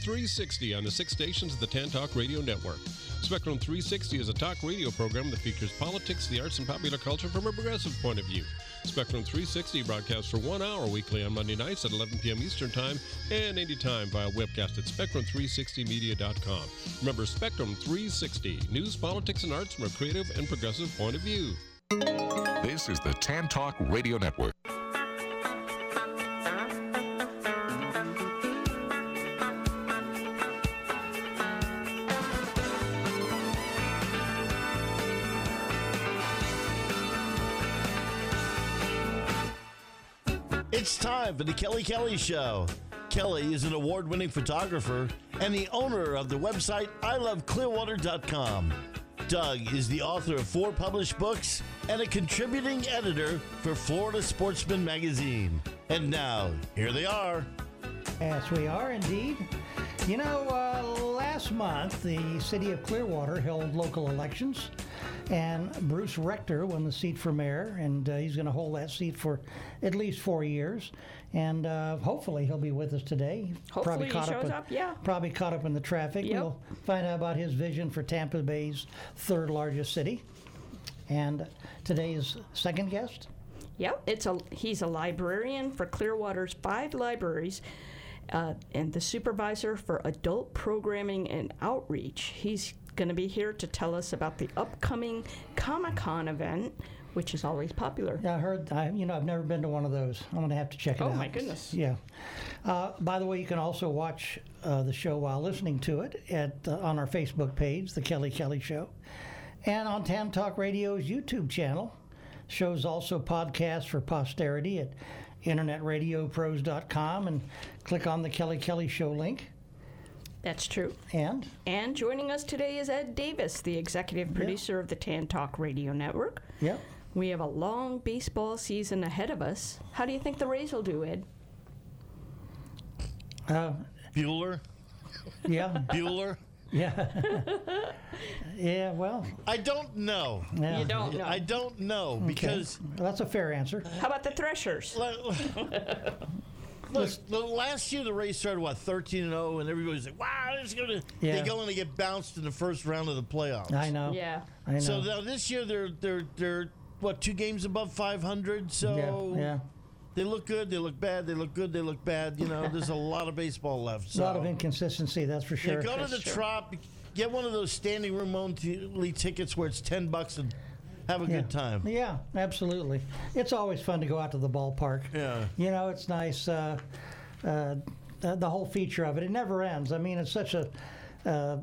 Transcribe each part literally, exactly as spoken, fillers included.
three sixty on the six stations of the Tantalk Radio Network. Spectrum three sixty is a talk radio program that features politics, the arts, and popular culture from a progressive point of view. Spectrum three sixty broadcasts for one hour weekly on Monday nights at eleven p.m. Eastern Time and anytime via webcast at spectrum three sixty media dot com. Remember, Spectrum three sixty, news, politics, and arts from a creative and progressive point of view. This is the Tantalk Radio Network. It's time for the Kelly Kelly Show. Kelly is an award-winning photographer and the owner of the website I love clearwater dot com. Doug is the author of four published books and a contributing editor for Florida Sportsman magazine. And now, here they are. Yes, we are indeed. You know, uh, last month, the city of Clearwater held local elections, and Bruce Rector won the seat for mayor, and uh, he's going to hold that seat for at least four years. And uh, hopefully he'll be with us today. Hopefully probably he caught shows up, in, up, yeah. Probably caught up in the traffic. Yep. We'll find out about his vision for Tampa Bay's third largest city. And today's second guest? Yep, it's a he's a librarian for Clearwater's five libraries. Uh, and the supervisor for adult programming and outreach. He's going to be here to tell us about the upcoming Comic-Con event, which is always popular. Yeah, I heard, I, you know, I've never been to one of those. I'm going to have to check it oh, out. Oh, my goodness. Yeah. Uh, by the way, you can also watch uh, the show while listening to it at uh, on our Facebook page, The Kelly Kelly Show, and on Tam Talk Radio's YouTube channel. Show's also podcast for posterity at internet radio pros dot com, and click on the Kelly Kelly Show link. That's true. And? And joining us today is Ed Davis, the executive producer yep. of the Tantalk Radio Network. Yep. We have a long baseball season ahead of us. How do you think the Rays will do, Ed? Uh, Bueller? Yeah. Bueller? Yeah. Yeah, well. I don't know. Yeah. You don't know. I don't know because. Okay. Well, that's a fair answer. How about the Threshers? Look, last year the Rays started, what, thirteen and oh, and everybody's like, wow, it's going to. Yeah. They go in and get bounced in the first round of the playoffs. I know. Yeah. I know. So now this year they're, they're, they're what, two games above five hundred? So. Yeah. yeah. They look good, they look bad, they look good, they look bad. You know, there's a lot of baseball left. So. A lot of inconsistency, that's for sure. Yeah, go to that's the true. Trop, get one of those standing room only tickets where it's ten bucks and have a yeah. good time. Yeah, absolutely. It's always fun to go out to the ballpark. Yeah. You know, it's nice. Uh, uh, the whole feature of it, it never ends. I mean, it's such a uh,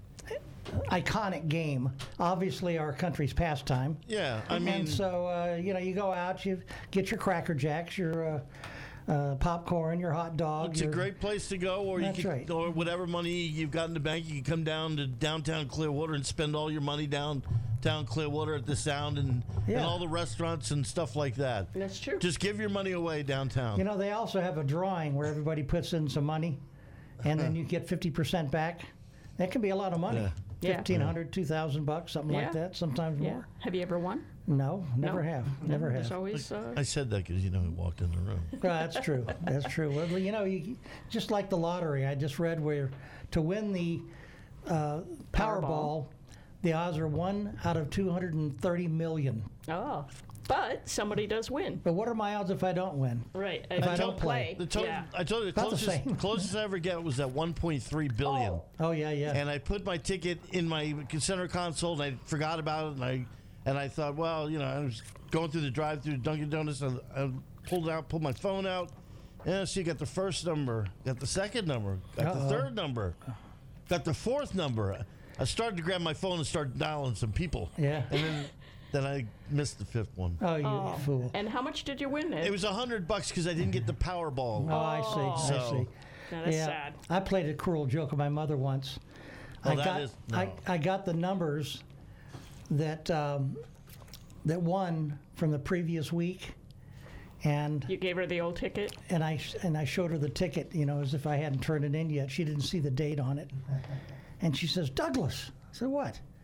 iconic game. Obviously, our country's pastime. Yeah, I mean, and so uh, you know, you go out, you get your Cracker Jacks, your uh, uh, popcorn, your hot dog. It's your, a great place to go, or you That's can, right. or whatever money you've got in the bank, you can come down to downtown Clearwater and spend all your money downtown Clearwater at the Sound and, Yeah. and all the restaurants and stuff like that. That's true. Just give your money away downtown. You know, they also have a drawing where everybody puts in some money, and then you get fifty percent back. That can be a lot of money. Yeah. Yeah. Fifteen hundred, two thousand bucks, something Yeah. like that. Sometimes Yeah. more. Have you ever won? No, never No? have. Never There's have. always. Uh, I said that because you know he walked in the room. Well, that's true. That's true. Well, you know, you, just like the lottery, I just read where to win the uh, Powerball, the odds are one out of two hundred thirty million. oh, but somebody does win. But what are my odds if I don't win? Right. If I don't play. The to- yeah. I told you the About the closest, same. closest I ever get was at one point three billion. Oh. Oh yeah, yeah. And I put my ticket in my center console, and I forgot about it, and I and I thought, well, you know, I was going through the drive-through Dunkin' Donuts, and I pulled it out, pulled my phone out, and so you got the first number, got the second number, got Uh-oh. the third number, got the fourth number. I started to grab my phone and start dialing some people. Yeah. And then, then I missed the fifth one. Oh, you Oh. fool. And how much did you win, Ed? It was a hundred bucks because I didn't get the Powerball. Oh, I see. So- I see. Now, that's yeah, sad. I played a cruel joke on my mother once. Oh, I that got is- no. I, I got the numbers that um, that won from the previous week, and You gave her the old ticket? and I and I showed her the ticket, you know, as if I hadn't turned it in yet. She didn't see the date on it, and she says, "Douglas," I said, "What?"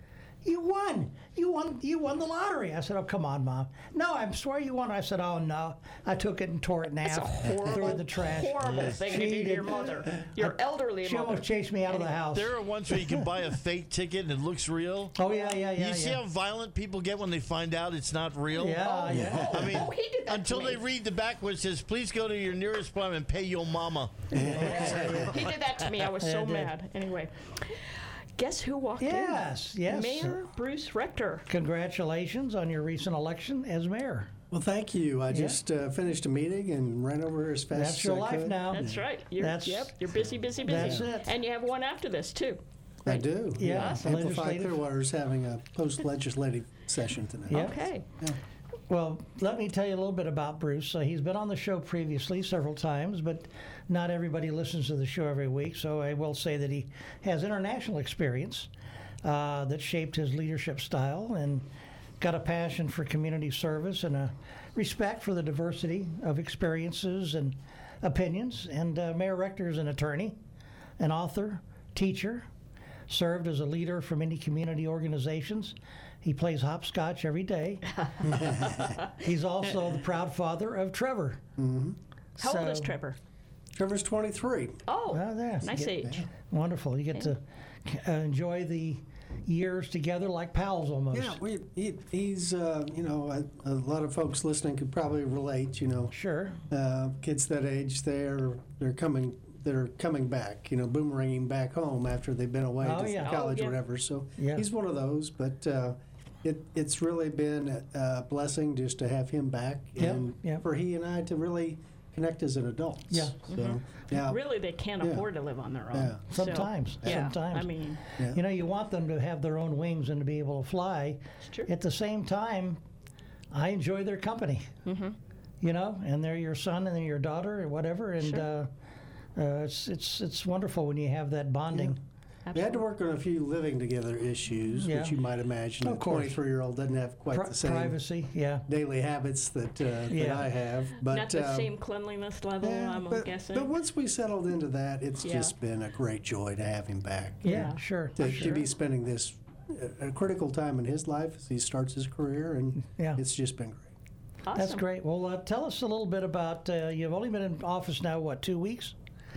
you won. You won. You won the lottery. I said, oh, come on, Mom. No, I swear you won. I said, oh, no. I took it and tore it in half. Horrible, threw it in the trash. horrible thing to She do to your did- mother. Your elderly She mother. almost chased me out of the house. There are ones where you can buy a fake ticket and it looks real. Oh, yeah, yeah, yeah. you see yeah. how violent people get when they find out it's not real? Yeah, yeah. I mean, Oh, he did that to until me. they read the back where it says, please go to your nearest plumber and pay your mama. He did that to me. I was Yeah, so I did. mad. Anyway, guess who walked Yes, in? yes. Mayor Bruce Rector. Congratulations on your recent election as mayor. Well, thank you. I just uh, finished a meeting and ran over here as fast That's as your I life could. now. That's right. You're, That's- yep, you're busy, busy, busy. That's it. And you have one after this, too. I do. Yeah, Amplify legislative. Clearwater is having a post-legislative session tonight. Yeah. Okay. Well, let me tell you a little bit about Bruce. Uh, he's been on the show previously several times, but not everybody listens to the show every week, so I will say that he has international experience uh, that shaped his leadership style and got a passion for community service and a respect for the diversity of experiences and opinions. And uh, Mayor Rector is an attorney, an author, teacher, served as a leader for many community organizations. He plays hopscotch every day. He's also the proud father of Trevor. How old is So- Trevor? Trevor's twenty-three. Oh, Well, there. nice You age. Wonderful. You get to uh, enjoy the years together like pals almost. Yeah, we, he, he's, uh, you know, a, a lot of folks listening could probably relate, you know. Sure. Uh, kids that age, they're, they're coming they're coming back, you know, boomeranging back home after they've been away Oh, to yeah. college Oh, yeah. or whatever. So Yeah. he's one of those, but uh, it, it's really been a blessing just to have him back Yep, and yep. for he and I to really connect as an adults. Yeah. So, yeah. Really, they can't Yeah. afford to live on their own. Yeah. So, Sometimes, yeah, sometimes. I mean, Yeah. You know, you want them to have their own wings and to be able to fly. It's true. At the same time, I enjoy their company. Mm-hmm. You know, and they're your son and they're your daughter or whatever, and Sure. uh, uh, it's it's it's wonderful when you have that bonding. We had to work on a few living together issues, Yeah. which you might imagine. Of a course. twenty-three-year-old doesn't have quite Pri- the same privacy, yeah. daily habits that uh, that Yeah. I have. But not the um, same cleanliness level, yeah, I'm but, guessing. but once we settled into that, it's Yeah. just been a great joy to have him back. Yeah, Yeah. sure. To, sure. to be spending this uh, a critical time in his life as he starts his career, and Yeah. it's just been great. Awesome. That's great. Well, uh, tell us a little bit about. Uh, you've only been in office now, what, two weeks?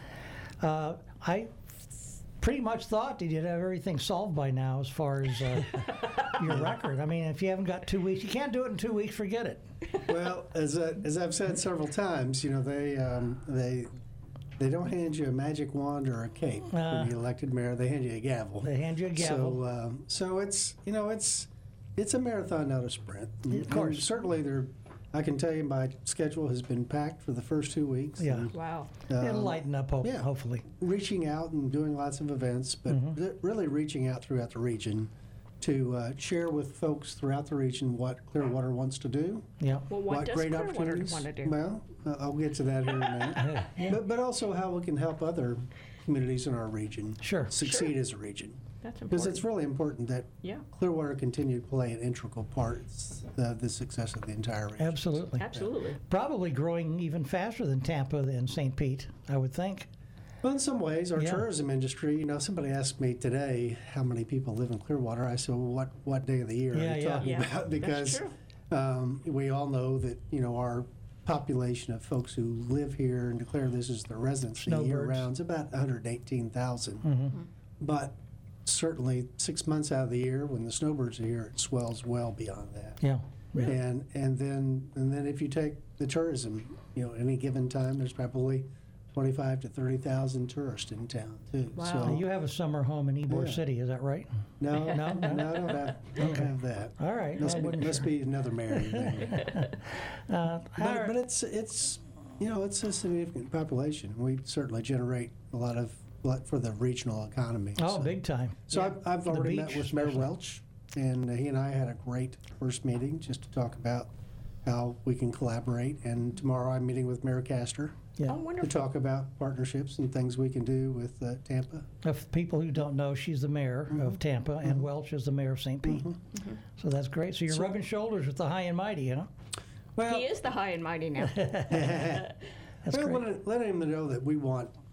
Uh, I pretty much thought that you'd have everything solved by now as far as uh, your record. I mean, if you haven't got two weeks, you can't do it in two weeks. Forget it. Well, as I, as I've said several times, you know, they um, they they don't hand you a magic wand or a cape Uh, when you elected mayor. They hand you a gavel. They hand you a gavel. So um, so it's you know it's it's a marathon, not a sprint. Of course. And certainly, there. I can tell you my schedule has been packed for the first two weeks. Yeah. and, Wow. It'll um, lighten up, hope, yeah. hopefully. reaching out and doing lots of events, but Mm-hmm. re- really reaching out throughout the region to uh, share with folks throughout the region what Clearwater wants to do. Yeah. Well, what, does great Clearwater opportunities. want to do? Well, uh, I'll get to that here in a minute. But, but also how we can help other communities in our region Sure. succeed as a region. That's Because important. it's really important that Yeah, Clearwater continue to play an integral part of the success of the entire region. Absolutely. absolutely. Probably growing even faster than Tampa and Saint Pete, I would think. Well, in some ways, our Yeah. tourism industry, you know, somebody asked me today how many people live in Clearwater. I said, well, what, what day of the year Yeah, are you yeah. talking Yeah, about? that's Because true. um, we all know that, you know, our population of folks who live here and declare this as their residency Snowbirds. year-round is about one hundred eighteen thousand. Mm-hmm. But certainly six months out of the year, when the snowbirds are here, it swells well beyond that. Yeah. Yeah. And and then and then if you take the tourism, you know, any given time, there's probably twenty-five to thirty thousand tourists in town too. Wow. So Now, you have a summer home in Ybor Yeah. City, is that right? no, No? no, no, I don't have, don't have that. All right. Must, I be, wouldn't must be another mayor. Then. Uh, all But, right. but it's it's you know it's a significant population. We certainly generate a lot of lot for the regional economy. Oh, so. big time. So I've, I've The already beach, met with Mayor especially. Welch, and he and I had a great first meeting just to talk about how we can collaborate. And tomorrow I'm meeting with Mayor Castor Yeah. Oh, to wonderful. talk about partnerships and things we can do with uh, Tampa. If people who don't know, she's the mayor Mm-hmm. of Tampa, and Welch is the mayor of Saint Pete. So that's great. So you're So- rubbing shoulders with the high and mighty, you know? Well, He is the high and mighty now. That's well great. let, let him know that we want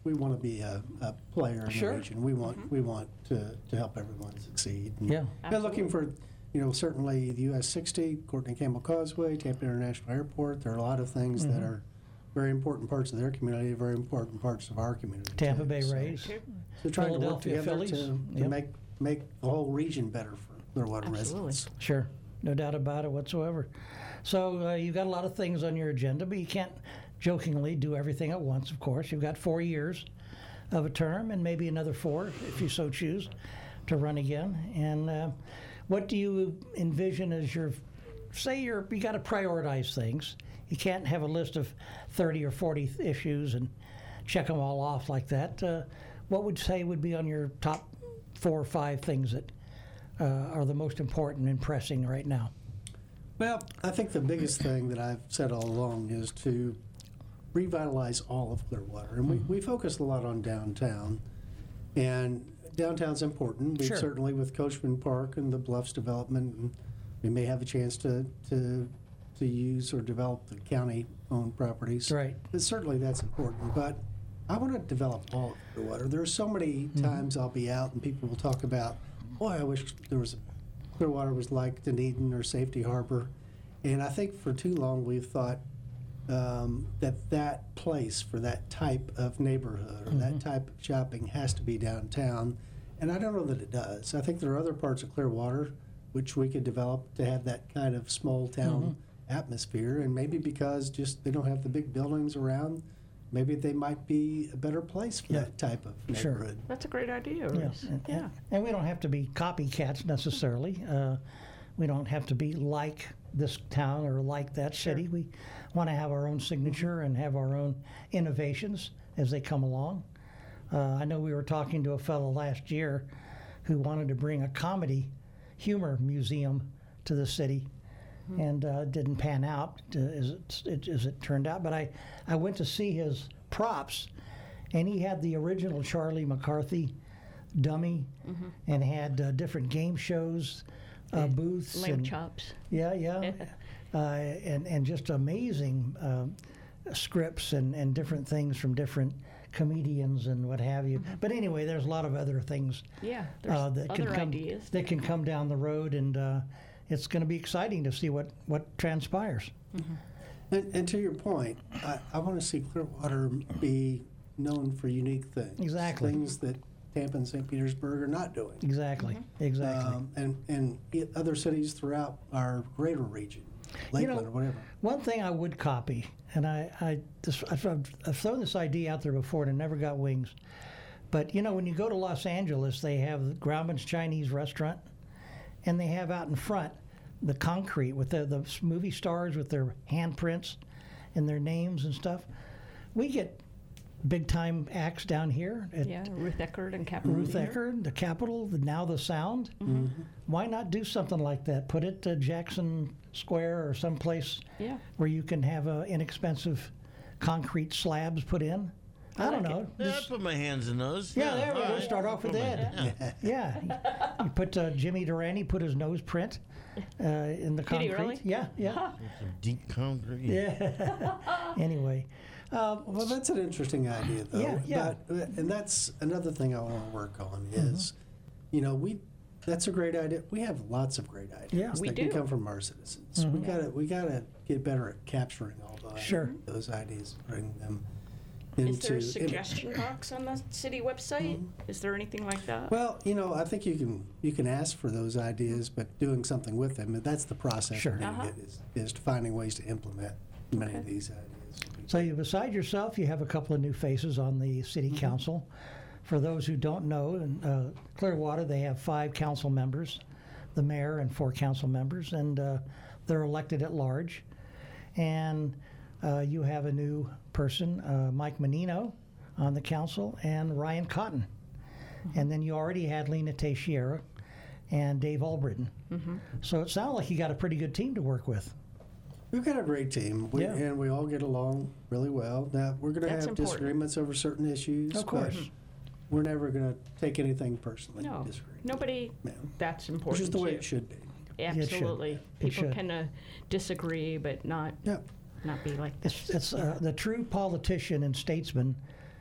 we want to be a, a player in Sure. the region. We want we want to, to help everyone succeed. And Yeah. They're looking for, you know, certainly the U S sixty, Courtney Campbell Causeway, Tampa International Airport. There are a lot of things Mm-hmm. that are very important parts of their community, very important parts of our community. Tampa too. Bay So- Rays. So trying to work Philadelphia together Phillies. to, to Yep. make make the whole region better for Clearwater Absolutely. residents. Sure, no doubt about it whatsoever. So uh, you've got a lot of things on your agenda, but you can't jokingly do everything at once, of course. You've got four years of a term and maybe another four, if you so choose, to run again. And uh, what do you envision as your, say you're, you got to prioritize things. You can't have a list of thirty or forty issues and check them all off like that. Uh, what would you say would be on your top four or five things that uh, are the most important and pressing right now? Well, I think the biggest thing that I've said all along is to revitalize all of Clearwater. And we, we focus a lot on downtown. And downtown's important. We Sure. certainly, with Coachman Park and the Bluffs development, and we may have a chance to, to, to use or develop the county-owned properties. Right. But certainly that's important. But I want to develop all of Clearwater. There are so many times I'll be out and people will talk about, boy, I wish there was a Clearwater was like Dunedin or Safety Harbor. And I think for too long we've thought um, that that place for that type of neighborhood or that type of shopping has to be downtown. And I don't know that it does. I think there are other parts of Clearwater which we could develop to have that kind of small town atmosphere. And maybe because just they don't have the big buildings around, maybe they might be a better place for Yeah. that type of Sure. neighborhood. That's a great idea. Yeah, Russ. and, Yeah. and we don't have to be copycats necessarily. Uh, we don't have to be like this town or like that city. We want to have our own signature and have our own innovations as they come along. Uh, I know we were talking to a fellow last year who wanted to bring a comedy humor museum to the city, and uh, it didn't pan out uh, as, it, as it turned out. But I, I went to see his props, and he had the original Charlie McCarthy dummy and had uh, different game shows, uh, booths. Lamb and, chops. Yeah, yeah. uh, and, and just amazing uh, scripts and, and different things from different comedians and what have you. But anyway, there's a lot of other things Yeah. There's uh, that can other come ideas. that can come down the road, and uh, it's going to be exciting to see what, what transpires. And, and to your point, I, I want to see Clearwater be known for unique things. Exactly. Things that Tampa and Saint Petersburg are not doing. Exactly, exactly. Um, and, and i- other cities throughout our greater region, Lakeland know, or whatever. One thing I would copy, and I, I this, I've, I've thrown this idea out there before and it never got wings, but you know, when you go to Los Angeles, they have Grauman's Chinese restaurant, and they have out in front the concrete with the, the movie stars with their handprints and their names and stuff. We get big time acts down here at Yeah, Ruth Eckerd and Capitol Ruth Theater. Eckerd, the Capitol, the Now the Sound. Why not do something like that? Put it to Jackson Square or someplace Yeah. where you can have uh, inexpensive concrete slabs put in. I, don't like know. Yeah, I Just- put my hands in those. yeah, there we all go. right. Start off with Put my- that. Yeah. You put uh, Jimmy Durante put his nose print uh, in the Did he concrete. really? Yeah, yeah. Some deep concrete. Yeah. Anyway. Uh, Well, that's an interesting idea, though. Yeah, yeah. But, and that's another thing I want to work on is, you know, we. That's a great idea. We have lots of great ideas Yeah. We that do. can come from our citizens. We gotta we gotta get better at capturing all those Sure. those ideas, bringing them into. Is there a in- suggestion box on the city website? Is there anything like that? Well, you know, I think you can you can ask for those ideas, but doing something with them, that's the process. Sure. of doing Uh-huh. it, is, is finding ways to implement many of Okay. these ideas. So you, beside yourself, you have a couple of new faces on the city council. For those who don't know, in uh, Clearwater, they have five council members, the mayor and four council members, and uh, they're elected at large. And uh, you have a new person, uh, Mike Menino, on the council, and Ryan Cotton. And then you already had Lena Teixeira and Dave Albritton. So it sounds like you got a pretty good team to work with. We've got a great team, we, Yeah. and we all get along really well. Now, we're going to have That's important. disagreements over certain issues, Of course. but we're never going to take anything personally. No, disagree. nobody. Yeah. That's Which important is the way too. it should be. it should. Absolutely. It People should. can uh, disagree, but not Yeah. not be like It's, this. it's uh, the true politician and statesman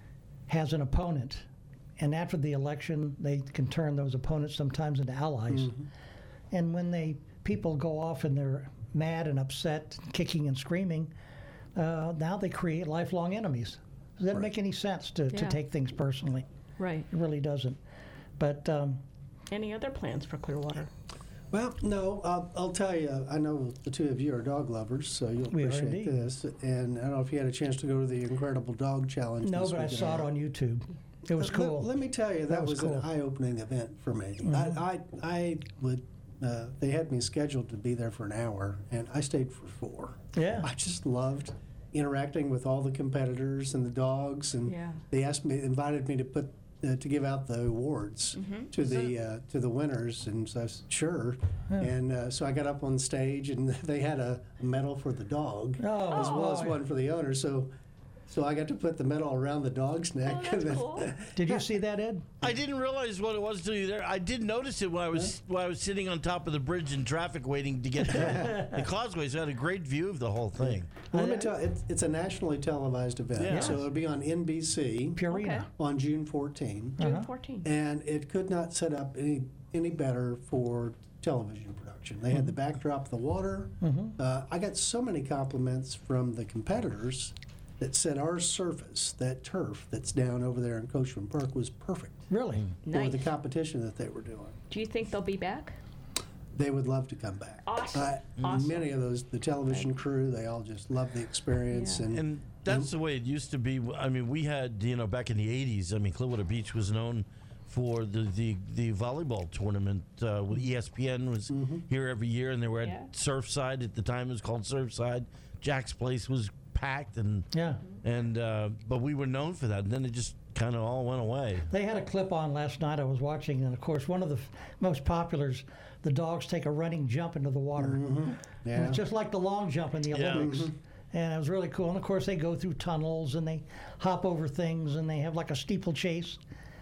has an opponent, and after the election, they can turn those opponents sometimes into allies. Mm-hmm. And when they people go off and they're mad and upset, kicking and screaming, uh, now they create lifelong enemies. Does that Right. make any sense to, to Yeah. take things personally? Right. It really doesn't. But um, Any other plans for Clearwater? Well, no, I'll, I'll tell you, I know the two of you are dog lovers, so you'll We are appreciate indeed. this. And I don't know if you had a chance to go to the Incredible Dog Challenge. no, this but I weekend. saw it on YouTube. It was Let- cool. Let, let me tell you, that, That was was, cool. an eye-opening event for me. Mhm. I, I, I would, uh, they had me scheduled to be there for an hour, and I stayed for four. Yeah. I just loved interacting with all the competitors and the dogs, and Yeah. they asked me, invited me to put, uh, to give out the awards Mm-hmm. to the uh, to the winners, and so I said, sure. And uh, so I got up on stage, and they had a medal for the dog, Oh, as well as boy. one for the owner. So, so I got to put the medal around the dog's neck. Oh, that's and then- cool. Did you see that, Ed? I didn't realize what it was till you there. I did notice it when I was when I was sitting on top of the bridge in traffic waiting to get to the causeway. So I had a great view of the whole thing. Well, let me tell you, it's, it's a nationally televised event. Yeah. So it'll be on N B C Purina. Okay. on June fourteenth. June Uh-huh. fourteenth. And it could not set up any, any better for television production. They had the backdrop of the water. Uh, I got so many compliments from the competitors that said our surface, that turf that's down over there in Coachman Park, was perfect Really? for Nice. the competition that they were doing. Do you think they'll be back? They would love to come back. Awesome. Uh, Awesome. Many of those, the television crew, they all just love the experience. Yeah. And, And that's the way it used to be. I mean, we had, you know, back in the eighties, I mean, Clearwater Beach was known for the, the, the volleyball tournament. Uh, with E S P N was here every year, and they were at Yeah. Surfside. At the time, it was called Surfside. Jack's Place was packed, and Yeah. and uh, but we were known for that. And then it just kind of all went away. They had a clip on last night I was watching, and of course, one of the f- most populars, the dogs take a running jump into the water. And yeah. it's just like the long jump in the Yeah. Olympics. And it was really cool. And of course, they go through tunnels and they hop over things and they have like a steeplechase.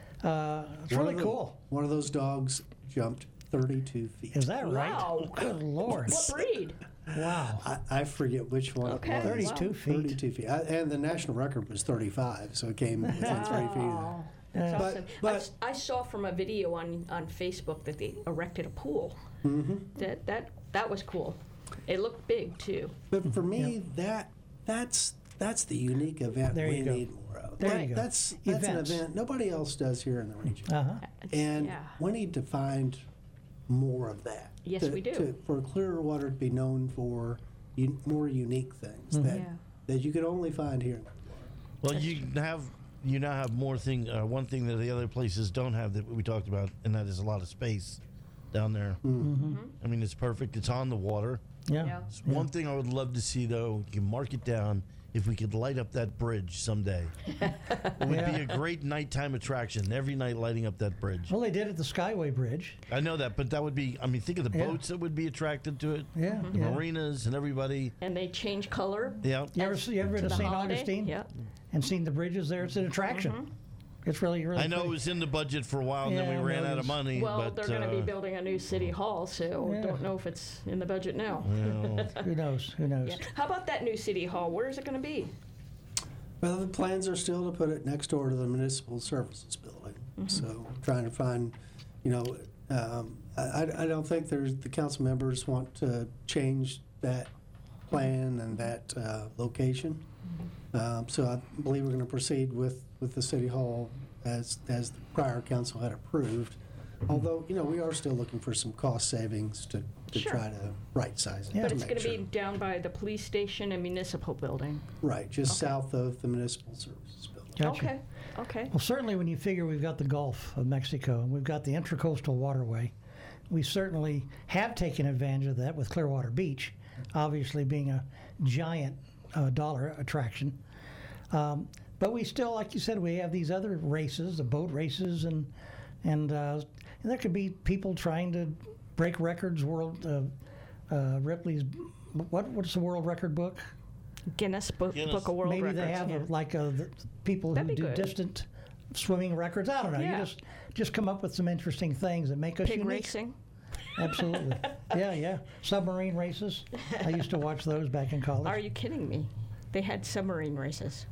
Uh, it's One really of the- cool. One of those dogs jumped thirty-two feet. Is that right? Wow. Good Lord. What breed? Wow. I, I forget which one Okay. it was. thirty-two Wow. feet. thirty-two feet. I, and the national record was thirty-five, so it came within three feet. of Oh, that's Yeah. But- awesome. but- I s- I, saw from a video on, on Facebook that they erected a pool. Mm-hmm. That that that was cool. It looked big too. But for me, that that's that's the unique event There we you go. need more of. There That- you go. That's that's Events. an event nobody else does here in the region, Uh-huh. It's- and yeah. we need to find more of that. Yes, to- we do. to- for Clearwater to be known for un, more unique things Mm-hmm. that Yeah. that you could only find here. Well, you have you now have more thing. Uh, one thing that the other places don't have that we talked about, and that is a lot of space down there. Mm-hmm. I mean, it's perfect. It's on the water. Yeah. Yeah. It's One thing I would love to see, though, you can mark it down. If we could light up that bridge someday, it would be Yeah. a great nighttime attraction. Every night, lighting up that bridge. Well, they did at the Skyway Bridge. I know that, but that would be. I mean, think of the Yeah. boats that would be attracted to it. Yeah. The yeah. marinas and everybody. And they change color. Yeah. You ever, as- you ever been to to the Saint holiday? Augustine Yeah. and seen the bridges there? It's an attraction. It's really, really I know it pretty. was in the budget for a while, and then Yeah, we ran no, out of it's- money. Well, but, they're going to uh, be building a new city hall, so Yeah. don't know if it's in the budget now. well, Who knows? Who knows? Yeah. How about that new city hall? Where is it going to be? Well, the plans are still to put it next door to the municipal services building. So trying to find, you know, um, I, I don't think there's, the council members want to change that plan and that uh, location. Um, so I believe we're going to proceed with, with the city hall as, as the prior council had approved. Although, you know, we are still looking for some cost savings to, to Sure. try to right-size it. Yeah. But to it's make going to sure. be down by the police station and municipal building. Right, just south of the municipal services building. Gotcha. Okay. Okay. Well, certainly when you figure we've got the Gulf of Mexico and we've got the Intracoastal Waterway, we certainly have taken advantage of that with Clearwater Beach, obviously being a giant uh, dollar attraction. Um, but we still, like you said, we have these other races, the boat races, and and, uh, and there could be people trying to break records. World uh, uh, Ripley's, what what's the world record book? Guinness Book, Guinness. Book of World Maybe Records. they have yeah. a, like uh the people That'd who be do good. distant swimming records. I don't know. Yeah. You just just come up with some interesting things that make us Pig unique. racing. Absolutely. Yeah, yeah. Submarine races. I used to watch those back in college. Are you kidding me? They had submarine races.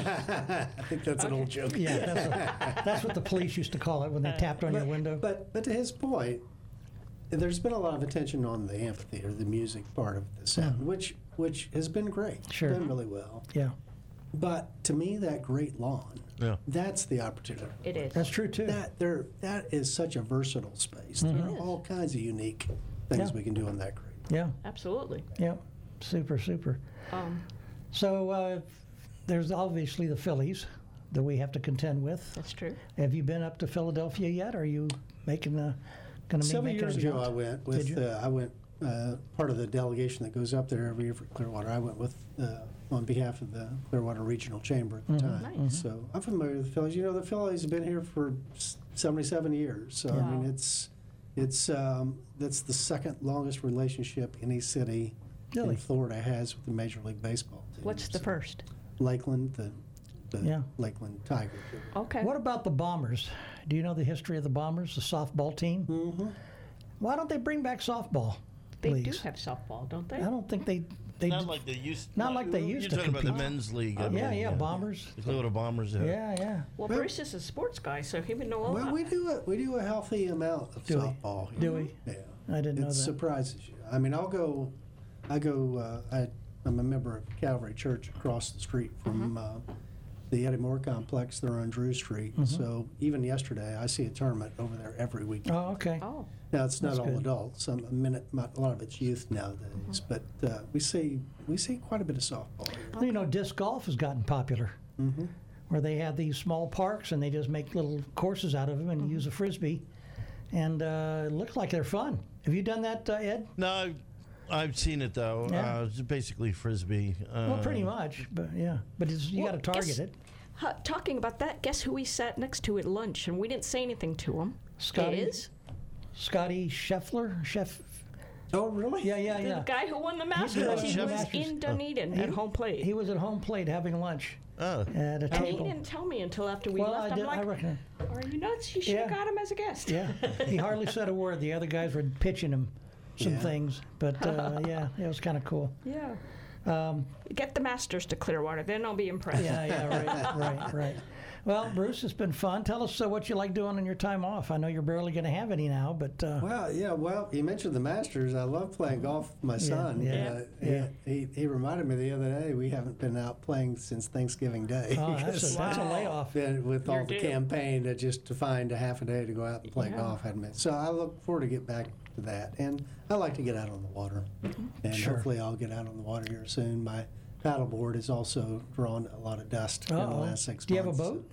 I think that's an old joke. Yeah, that's, a, that's what the police used to call it when they tapped on your window. But but to his point, there's been a lot of attention on the amphitheater, the music part of the sound, Mm. which which has been great. Sure. Done really well. Yeah, But to me, that great lawn, Yeah. that's the opportunity. It is. that's true too. That there that is such a versatile space. There are all kinds of unique things Yeah. we can do on that green. Yeah, Absolutely. yeah, super, super. Um, So uh, there's obviously the Phillies that we have to contend with. that's true. Have you been up to Philadelphia yet? Are you making a going to be Several making years a ago, jaunt? I went Did with you? uh, I went uh, part of the delegation that goes up there every year for Clearwater. I went with uh, on behalf of the Clearwater Regional Chamber at the Mm-hmm. time. Nice. So I'm familiar with the Phillies. You know, the Phillies have been here for s- seventy-seven years. So I Wow. mean, it's it's um, that's the second longest relationship any city Really? in Florida has with the Major League Baseball team. What's the So first? Lakeland, the, the Yeah. Lakeland Tigers. Okay. What about the Bombers? Do you know the history of the Bombers, the softball team? Mm-hmm. Why don't they bring back softball, They please? do have softball, don't they? I don't think they they Not d- like they used. Not like they used to You're talking about the compete. men's league. I yeah, mean, yeah, Bombers. The Clearwater Bombers. Yeah. Yeah, yeah. Well, Well- Bruce is a sports guy, so he would know a Well, lot. we do a we do a healthy amount of Do we? softball. here. Do we? Yeah. I didn't know It that. surprises you. I mean, I'll go, I go, uh, I, I'm a member of Calvary Church across the street from uh, the Eddie Moore Complex there on Drew Street. So even yesterday, I see a tournament over there every week. Oh, okay. Oh, Now, it's not That's all good. adults. Some, a, minute, a lot of it's youth nowadays. But uh, we see we see quite a bit of softball here. Well, you know, disc golf has gotten popular, Mm-hmm. where they have these small parks and they just make little courses out of them and use a frisbee, and uh, it looks like they're fun. Have you done that, uh, Ed? No, I've, I've seen it though. Yeah. Uh, it's basically frisbee. Uh, Well, pretty much, but yeah, but it's, you Well, got to target guess- it. huh, talking about that, guess who we sat next to at lunch, and we didn't say anything to him. Scotty? Is Scotty Scheffler, Chef. Oh, really? Yeah, yeah, the yeah. guy who won the the Masters. one He who was Masters. in Dunedin He- at home plate. He was at home plate having lunch Oh. at a and he table. didn't tell me until after we Well, left. I, did, I'm like, I reckon. are you nuts? You should have Yeah. got him as a guest. Yeah, he hardly said a word. The other guys were pitching him some Yeah. things, but uh, yeah, it was kind of cool. Yeah. Um, Get the Masters to Clearwater, then I'll be impressed. yeah, yeah, right, right, right. Well, Bruce, it's been fun. Tell us uh, what you like doing on your time off. I know you're barely going to have any now, but uh, Well, yeah, well, you mentioned the Masters. I love playing golf with my son. yeah, Uh, yeah. He, he, he reminded me the other day we haven't been out playing since Thanksgiving Day. oh, that's a, that's a Wow. layoff. Been with You're all the due. campaign to just to find a half a day to go out and play Yeah. golf hadn't been. So I look forward to get back to that. And I like to get out on the water. And Sure. hopefully I'll get out on the water here soon. My paddleboard has also drawn a lot of dust in the Uh-oh. last six Do you have a months. boat?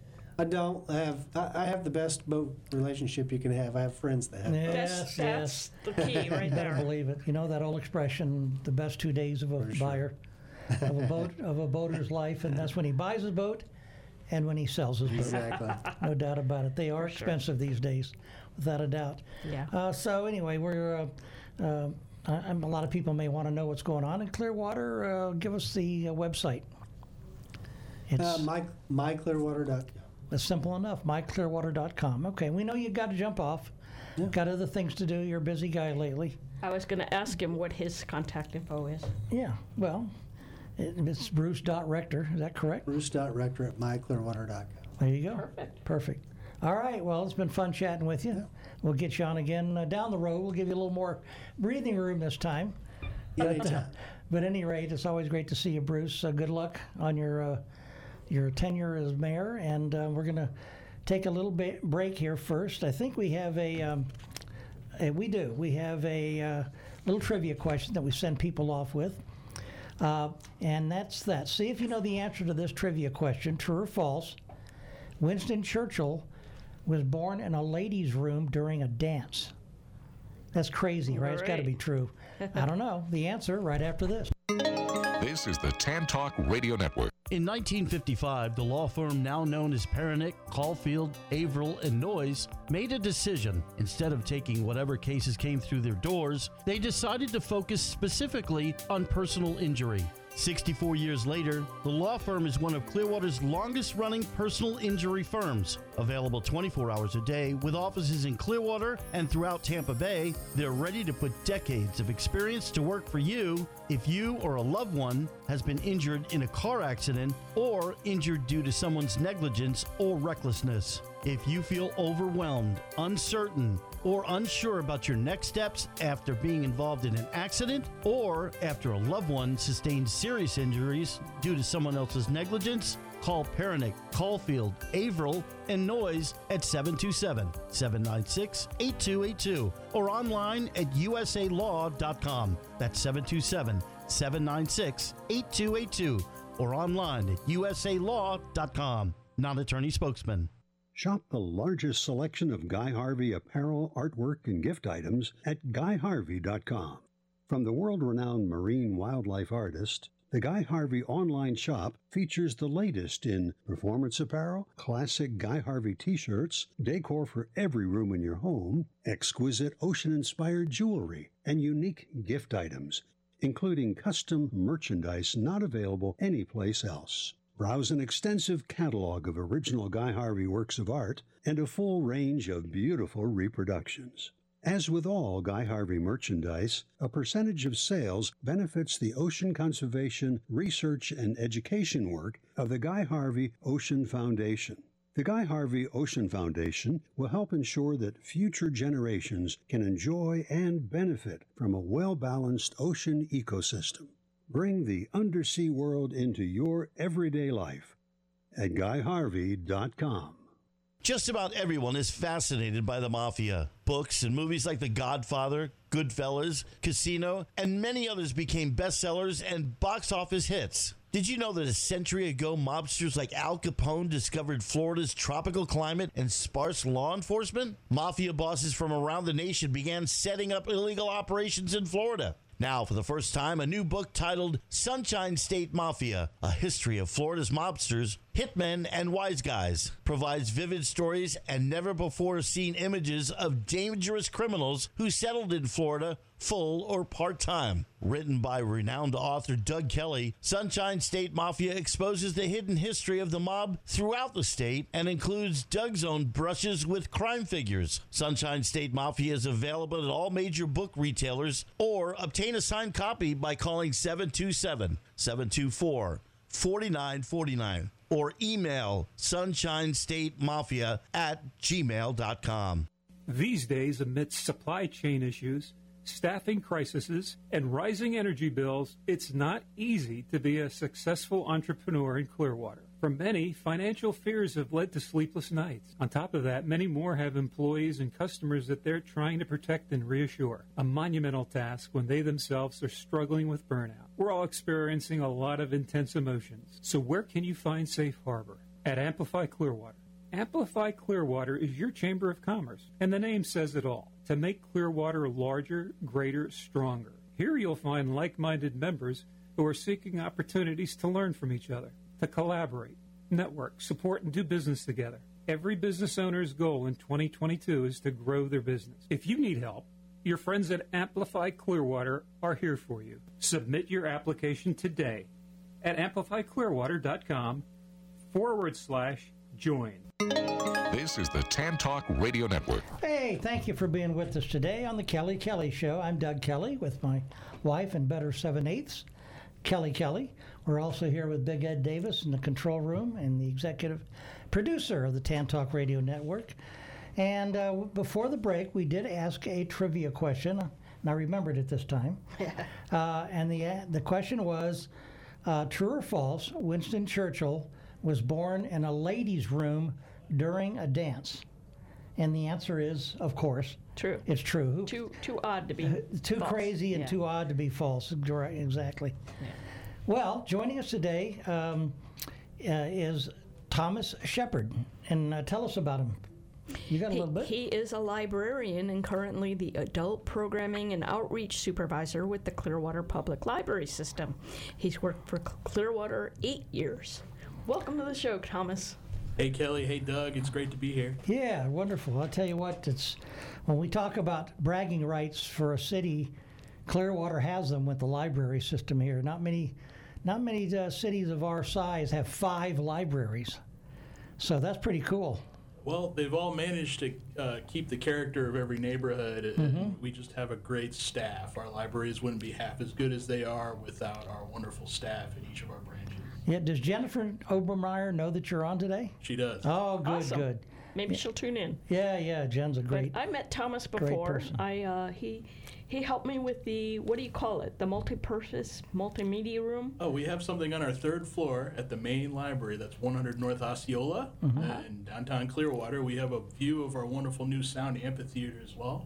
I don't. I have I I have the best boat relationship you can have. I have friends that have boats. That's, Yes, that's the key right You better there. believe it. You know that old expression, the best two days of a buyer, of a boat, of a boater's life, and that's when he buys his boat and when he sells his boat. Exactly. No doubt about it. They are For sure. expensive these days, without a doubt. Yeah. Uh, so anyway, we're. Uh, uh, I, I'm- a lot of people may want to know what's going on in Clearwater. Uh, give us the uh, website. It's Uh, my my Clearwater dot com. it's simple enough. my clearwater dot com. Okay, we know you got to jump off. Yeah. Got other things to do. You're a busy guy lately. I was going to ask him what his contact info is. Yeah. Well, it, it's Bruce dot Rector. Is that correct? Bruce dot Rector at my Clearwater dot com. There you go. Perfect. Perfect. All right. Well, it's been fun chatting with you. We'll get you on again uh, down the road. We'll give you a little more breathing room this time. Anytime. But at any rate, it's always great to see you, Bruce. Uh, good luck on your uh, your tenure as mayor, and uh, we're going to take a little bit break here first. I think we have a, um, a we do we have a uh, little trivia question that we send people off with, uh, and that's that. See if you know the answer to this trivia question: true or false? Winston Churchill was born in a ladies' room during a dance. That's crazy, right? It's got to be Right. true. I don't know. The answer right after this. This is the Tan Talk Radio Network. In nineteen fifty-five, the law firm now known as Perenick, Caulfield, Averill, and Noyes made a decision. Instead of taking whatever cases came through their doors, they decided to focus specifically on personal injury. sixty-four years later, the law firm is one of Clearwater's longest-running personal injury firms. Available twenty-four hours a day with offices in Clearwater and throughout Tampa Bay, they're ready to put decades of experience to work for you if you or a loved one has been injured in a car accident or injured due to someone's negligence or recklessness. If you feel overwhelmed, uncertain, or unsure about your next steps after being involved in an accident or after a loved one sustained serious injuries due to someone else's negligence, call Perinick, Caulfield, Averill, and Noyes at seven two seven, seven nine six, eight two eight two or online at u s a law dot com. That's seven two seven, seven nine six, eight two eight two or online at u s a law dot com. Non-attorney spokesman. Shop the largest selection of Guy Harvey apparel, artwork, and gift items at guy harvey dot com. From the world-renowned marine wildlife artist, the Guy Harvey online shop features the latest in performance apparel, classic Guy Harvey t-shirts, decor for every room in your home, exquisite ocean-inspired jewelry, and unique gift items, including custom merchandise not available anyplace else. Browse an extensive catalog of original Guy Harvey works of art and a full range of beautiful reproductions. As with all Guy Harvey merchandise, a percentage of sales benefits the ocean conservation, research, and education work of the Guy Harvey Ocean Foundation. The Guy Harvey Ocean Foundation will help ensure that future generations can enjoy and benefit from a well-balanced ocean ecosystem. Bring the undersea world into your everyday life at guy harvey dot com. Just about everyone is fascinated by the mafia. Books and movies like The Godfather, Goodfellas, Casino, and many others became bestsellers and box office hits. Did you know that a century ago, mobsters like Al Capone discovered Florida's tropical climate and sparse law enforcement? Mafia bosses from around the nation began setting up illegal operations in Florida. Now, for the first time, a new book titled Sunshine State Mafia, A History of Florida's Mobsters, Hitmen, and Wise Guys, provides vivid stories and never-before-seen images of dangerous criminals who settled in Florida full or part-time. Written by renowned author Doug Kelly, Sunshine State Mafia exposes the hidden history of the mob throughout the state and includes Doug's own brushes with crime figures. Sunshine State Mafia is available at all major book retailers, or obtain a signed copy by calling seven two seven, seven two four, four nine four nine or email sunshinestatemafia at gmail dot com. These days, amidst supply chain issues, staffing crises, and rising energy bills, it's not easy to be a successful entrepreneur in Clearwater. For many, financial fears have led to sleepless nights. On top of that, many more have employees and customers that they're trying to protect and reassure. A monumental task when they themselves are struggling with burnout. We're all experiencing a lot of intense emotions. So where can you find safe harbor? At Amplify Clearwater. Amplify Clearwater is your Chamber of Commerce, and the name says it all. To make Clearwater larger, greater, stronger. Here you'll find like-minded members who are seeking opportunities to learn from each other, to collaborate, network, support, and do business together. Every business owner's goal in twenty twenty-two is to grow their business. If you need help, your friends at Amplify Clearwater are here for you. Submit your application today at amplifyclearwater.com forward slash join. This is the Tan Talk Radio Network. Hey, thank you for being with us today on the Kelly Kelly Show. I'm Doug Kelly with my wife and better seven-eighths, Kelly Kelly. We're also here with Big Ed Davis in the control room and the executive producer of the Tan Talk Radio Network. And uh, before the break, we did ask a trivia question, and I remembered it this time. uh, and the uh, the question was, uh, true or false, Winston Churchill was born in a ladies' room during a dance? And the answer is, of course, True. It's true. Too too odd to be Uh, too false. crazy and Yeah. too odd to be false. Right, exactly. Yeah. Well, joining us today um, uh, is Thomas Shepard, and uh, tell us about him. You got a He, little bit? he is a librarian and currently the adult programming and outreach supervisor with the Clearwater Public Library System. He's worked for Clearwater eight years. Welcome to the show, Thomas. Hey Kelly, hey Doug, it's great to be here. Yeah, wonderful. I'll tell you what, it's when we talk about bragging rights for a city, Clearwater has them with the library system here. Not many not many uh, cities of our size have five libraries. So that's pretty cool. Well, they've all managed to uh, keep the character of every neighborhood, and Mm-hmm. we just have a great staff. Our libraries wouldn't be half as good as they are without our wonderful staff in each of our branches. Yeah, does Jennifer Obermeyer know that you're on today? She does. Oh, good, Awesome. good. Maybe she'll tune in. Yeah, yeah, Jen's a But great. I met Thomas great before. person. I uh, he he helped me with the, what do you call it? The multi-purpose multimedia room. Oh, we have something on our third floor at the main library. That's one hundred North Osceola in downtown Clearwater. We have a view of our wonderful new sound amphitheater as well.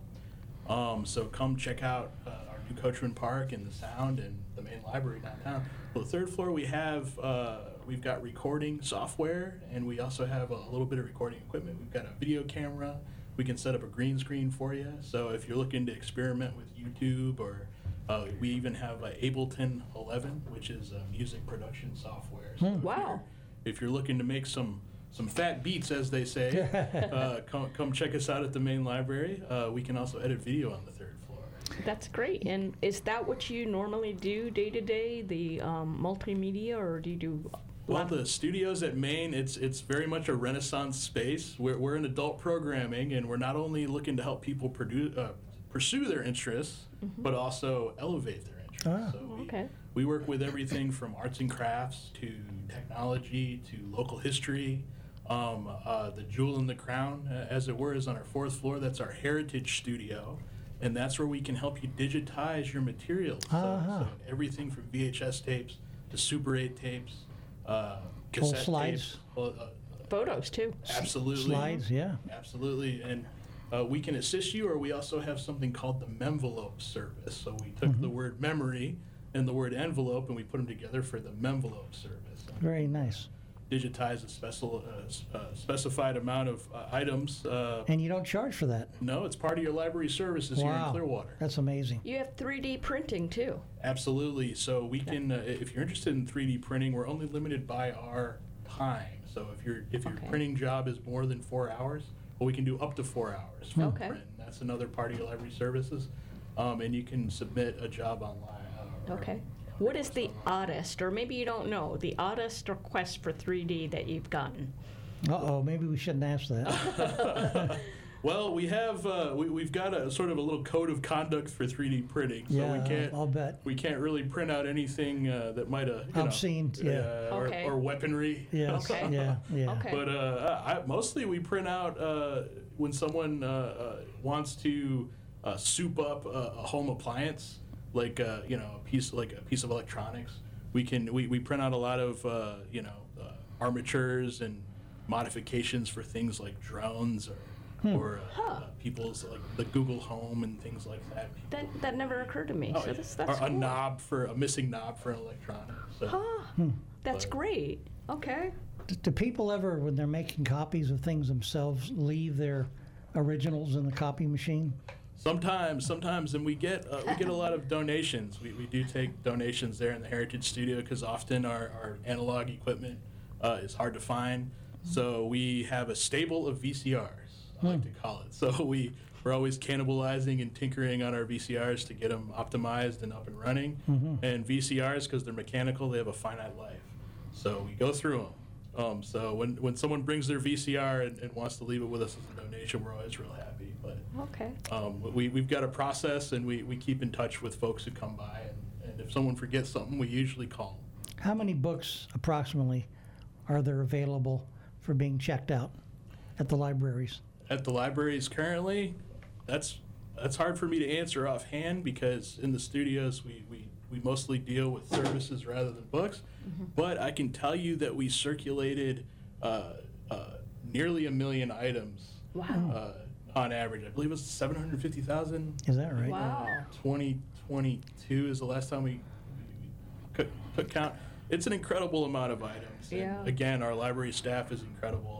Um, so come check out uh, our new Coachman Park and the sound and the main library downtown. Well, the third floor we have uh, we've got recording software, and we also have a little bit of recording equipment. We've got a video camera. We can set up a green screen for you. So if you're looking to experiment with YouTube, or uh, we even have uh, Ableton eleven, which is uh, music production software. So if Wow. you're- If you're looking to make some some fat beats, as they say, uh, come come check us out at the main library. Uh, we can also edit video on the third floor. That's great. And is that what you normally do day to day, the um, multimedia, or do you do? Well, lot- the studios at Maine, it's it's very much a renaissance space. We're, we're in adult programming, and we're not only looking to help people produce, uh, pursue their interests, but also elevate their interests. Ah. So we, Okay. we work with everything from arts and crafts to technology to local history. Um, uh, the jewel in the crown, uh, as it were, is on our fourth floor. That's our heritage studio. And that's where we can help you digitize your materials. So, Uh-huh. so everything from V H S tapes to Super eight tapes. Uh, Full cassette slides. tapes. Well, uh, Photos too. absolutely. Slides, yeah. Absolutely. And uh, we can assist you, or we also have something called the Memvelope service. So we took the word memory and the word envelope, and we put them together for the Memvelope service. Very nice. Digitize a special, uh, s- uh, specified amount of uh, items. Uh, And you don't charge for that. no, it's part of your library services here in Wow. Clearwater. That's amazing. You have three D printing too. Absolutely. So we can, uh, if you're interested in three D printing, we're only limited by our time. So if your if your Okay. printing job is more than four hours, well, we can do up to four hours for Okay. print. That's another part of your library services, um, and you can submit a job online. uh, or- Okay. What is the oddest, or maybe you don't know, the oddest request for three D that you've gotten? Uh-oh, maybe we shouldn't ask that. Well, we have uh, we, we've got a sort of a little code of conduct for three D printing, so Yeah, we can't I'll bet. we can't really print out anything uh, that might have you Obscene, know, yeah. uh, or, Okay. or weaponry. Yes, Okay. yeah, yeah. Okay. But uh, I, mostly we print out uh, when someone uh, uh, wants to uh, soup up a, a home appliance, like uh, you know a piece like a piece of electronics. We can we, we print out a lot of uh, you know uh, armatures and modifications for things like drones or or uh, uh, people's like the Google Home and things like that. That that never occurred to me. Oh, so yeah. that's, that's or a cool. knob for a missing knob for an electronic. So. Ah, that's But- great. Okay. D- Do people ever, when they're making copies of things themselves, leave their originals in the copy machine? Sometimes, sometimes, and we get uh, we get a lot of donations. We, we do take donations there in the Heritage Studio because often our, our analog equipment uh, is hard to find. So we have a stable of V C Rs, I like to call it. So we we're always cannibalizing and tinkering on our V C Rs to get them optimized and up and running. And V C Rs, because they're mechanical, they have a finite life. So we go through them. Um, so when, when someone brings their V C R and, and wants to leave it with us as a donation, we're always real happy. But Okay. um, we, we've got a process, and we, we keep in touch with folks who come by. And, and if someone forgets something, we usually call them. How many books approximately are there available for being checked out at the libraries? At the libraries currently, that's that's hard for me to answer offhand because in the studios we, we, we mostly deal with services rather than books. But I can tell you that we circulated uh, uh, nearly a million items Wow. uh, on average. I believe it was seven hundred fifty thousand. Is that right? Wow. twenty twenty-two is the last time we, we could, could count. It's an incredible amount of items. And Yeah. again, our library staff is incredible.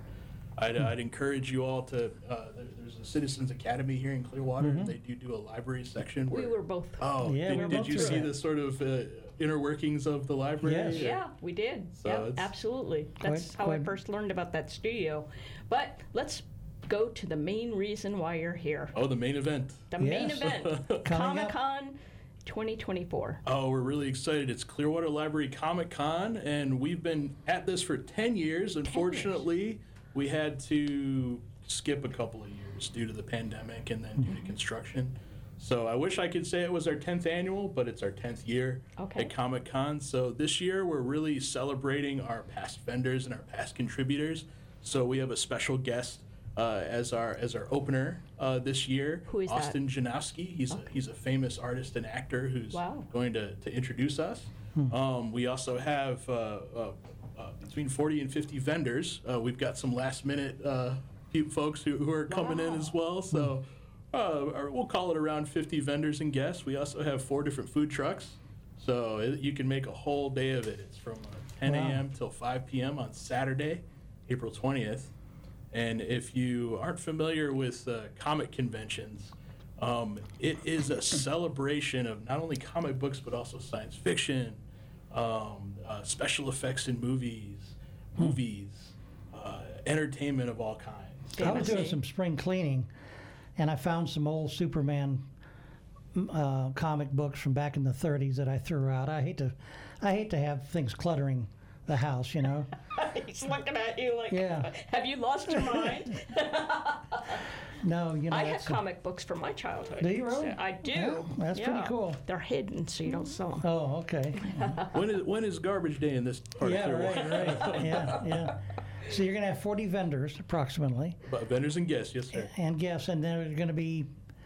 I'd, I'd, I'd encourage you all to. Uh, there, there's a Citizens Academy here in Clearwater. And they do do a library section. We Where, were both. Oh, Yeah, we did, were did both you through see it. the sort of uh, inner workings of the library? Yes. Yeah, we did. So yeah, it's- absolutely. That's Quite- how I quite- first learned about that studio. But let's go to the main reason why you're here. Oh, the main event. The main Yes. event, Coming Comic up. Con twenty twenty-four? Oh, we're really excited. It's Clearwater Library Comic Con, and we've been at this for ten years. Unfortunately, years. we had to skip a couple of years due to the pandemic and then mm-hmm. due to construction. So I wish I could say it was our tenth annual, but it's our tenth year okay. at Comic Con. So this year we're really celebrating our past vendors and our past contributors. So we have a special guest uh, as our as our opener uh, this year. Who is Austin that? Janowski. He's okay. a he's a famous artist and actor who's wow. going to, to introduce us. Hmm. Um, we also have uh, uh, uh, between forty and fifty vendors. Uh, we've got some last minute uh, folks who, who are coming wow. in as well. So. Uh, we'll call it around fifty vendors and guests. We also have four different food trucks, so it, you can make a whole day of it. It's from uh, ten a.m. Wow. till five p.m. on Saturday, April twentieth. And if you aren't familiar with uh, comic conventions, um, it is a celebration of not only comic books but also science fiction, um, uh, special effects in movies, hmm. movies, uh, entertainment of all kinds. I was doing some spring cleaning, and I found some old Superman uh, comic books from back in the thirties that I threw out. I hate to, I hate to have things cluttering the house, you know. He's looking at you like, yeah. Have you lost your mind? No, you know. I have comic a... books from my childhood. Do you really? I do. Yeah, that's yeah. pretty cool. They're hidden, so you don't sell them. Oh, okay. when is when is garbage day in this part yeah, of Clearwater? Right, right. Yeah, yeah. So you're going to have forty vendors, approximately. But vendors and guests, yes, sir. And guests, and they're going to be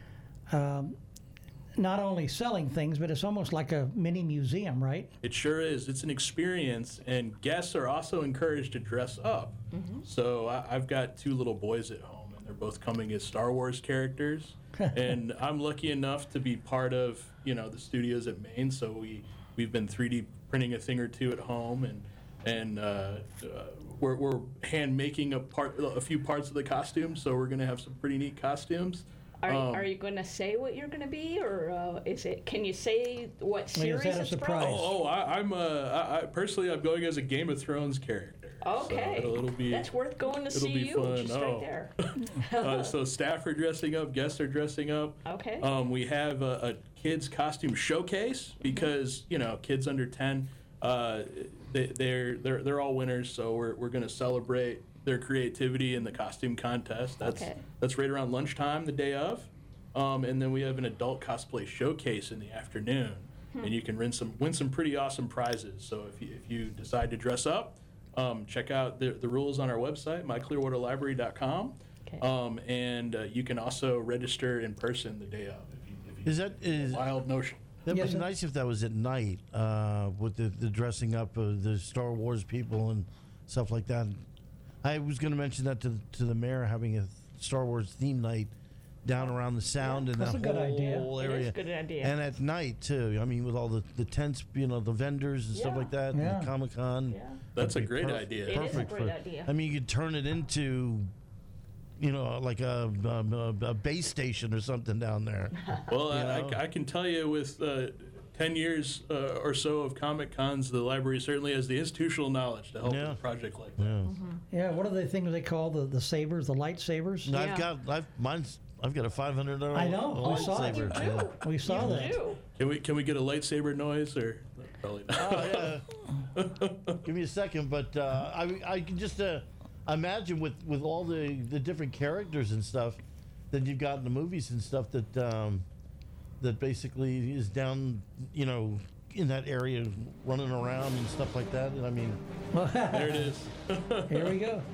um, not only selling things, but it's almost like a mini museum, right? It sure is. It's an experience, and guests are also encouraged to dress up. Mm-hmm. So I, I've got two little boys at home, and they're both coming as Star Wars characters. And I'm lucky enough to be part of, you know, the studios at Maine. So we we've been three D printing a thing or two at home, and and uh, uh, we're we're hand making a part a few parts of the costume. So we're gonna have some pretty neat costumes. Are, um, are you going to say what you're going to be, or uh, is it? Can you say what series is that a it's surprise? from? Oh, oh I, I'm uh, I, I personally I'm going as a Game of Thrones character. Okay, so it'll, it'll be, that's worth going to it'll see be you, fun. just oh. right there. uh, so staff are dressing up, guests are dressing up. Okay. Um, we have a, a kids costume showcase because you know kids under ten, uh, they, they're they're they're all winners. So we're we're going to celebrate their creativity in the costume contest. That's okay. that's right around lunchtime the day of. Um, and then we have an adult cosplay showcase in the afternoon, hmm. and you can win some win some pretty awesome prizes. So if you, if you decide to dress up, um, check out the, the rules on our website, my clearwater library dot com, okay. um, and uh, you can also register in person the day of. If you, if you is that is a wild notion? That'd yes, be sir. nice if that was at night, uh, with the, the dressing up of the Star Wars people and stuff like that. I was going to mention that to to the mayor, having a Star Wars theme night down around the sound yeah, and that's that a good whole idea. area. It is a good idea. And at night too. I mean, with all the, the tents, you know, the vendors and yeah. stuff like that, yeah. and Comic Con. Yeah. That's a great perf- idea. It Perfect is a great for, idea. I mean, you could turn it into, you know, like a, a, a base station or something down there. Well, I, know? I, I can tell you with uh, ten years uh, or so of Comic Cons, the library certainly has the institutional knowledge to help Yeah. with a project like that. Yeah. Mm-hmm. Yeah, what are the things they call the, the sabers, the lightsabers? And Yeah. I've got, I've, mine's, I've got a five hundred dollars I know, we saw it. lightsaber. You Yeah. do. We saw You that. do. Can we can we get a lightsaber noise or probably not? Oh, yeah. Give me a second, but uh, I I can just uh, imagine with, with all the, the different characters and stuff that you've got in the movies and stuff that um, that basically is down, you know, in that area running around and stuff like that. And I mean, There it is. Here we go.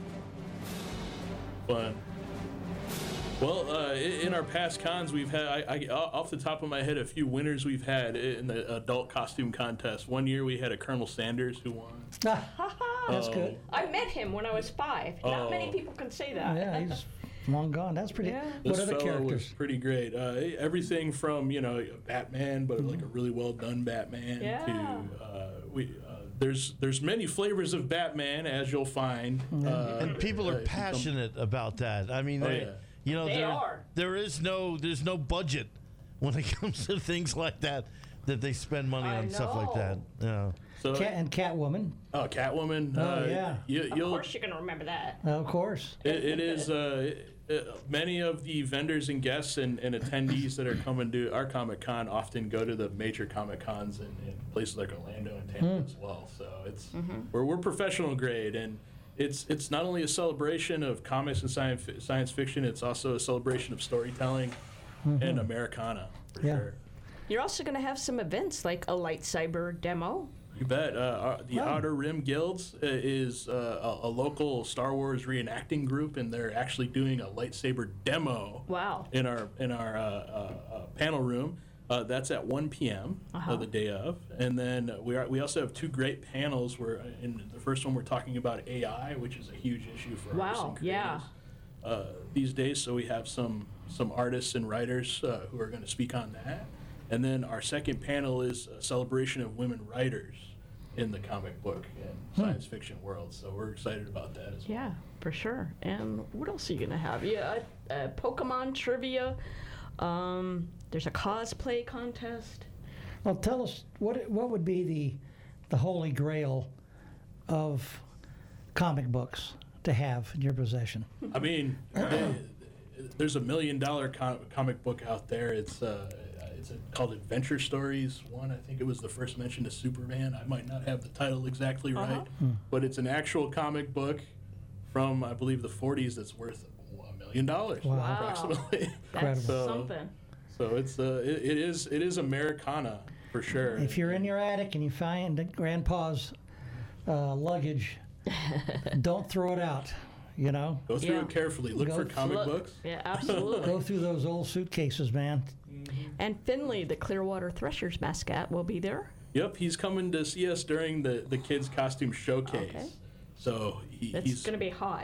Fun. Well, uh, i- in our past cons, we've had, I, I, off the top of my head, a few winners we've had in the adult costume contest. One year we had a Colonel Sanders who won. That's Um, good. I met him when I was five. Not Oh. many people can say that. Yeah, he's long gone. That's pretty. Yeah. This What are the fellow characters? was pretty great. Uh, everything from, you know, Batman, but like a really well done Batman, Yeah. to uh, we. Uh, there's there's many flavors of Batman, as you'll find. Uh, and people uh, are if you come- passionate about that. I mean, Oh, they, yeah. you know, They there, are. there is no there's no budget when it comes to things like that that they spend money I on stuff like that. know. Yeah. So, Cat and Catwoman, oh, Catwoman. Oh, uh, yeah. You, Of you'll, course you're going to remember that. of course. It, it is. Uh, uh, many of the vendors and guests and, and attendees that are coming to our Comic Con often go to the major Comic Cons in, in places like Orlando and Tampa Mm. as well. So it's we're, we're professional grade, and it's it's not only a celebration of comics and science science fiction. It's also a celebration of storytelling and Americana for Yeah. sure. You're also going to have some events like a lightsaber demo. You bet. Uh, our, the Wow. Outer Rim Guilds uh, is uh, a, a local Star Wars reenacting group, and they're actually doing a lightsaber demo Wow. in our in our uh, uh, uh, panel room. Uh, that's at one p.m. Uh-huh. Uh, the day of, and then we are we also have two great panels. Where uh, in the first one we're talking about A I, which is a huge issue for artists Wow, and yeah. creatives uh, these days. So we have some some artists and writers uh, who are going to speak on that. And then our second panel is a celebration of women writers in the comic book and science fiction world. So we're excited about that as well. Yeah, for sure. And what else are you going to have? Yeah, uh, uh, Pokemon trivia. Um, there's a cosplay contest. Well, tell us what what would be the the holy grail of comic books to have in your possession? I mean, they, there's a million dollar com- comic book out there. It's uh, it's a, called Adventure Stories. One, I think it was the first mention to Superman. I might not have the title exactly right, Uh-huh. but it's an actual comic book from I believe the forties that's worth a million dollars Wow. approximately. That's So- something. So it's uh, it, it is it is Americana for sure. If you're in your attic and you find Grandpa's uh, luggage, don't throw it out. You know, Go through Yeah. it carefully. Look Go for comic Look. books. Yeah, absolutely. go through those old suitcases, man. And Finley, the Clearwater Threshers mascot, will be there. Yep, he's coming to see us during the, the kids' costume showcase. Okay. So he, It's he's going to be hot.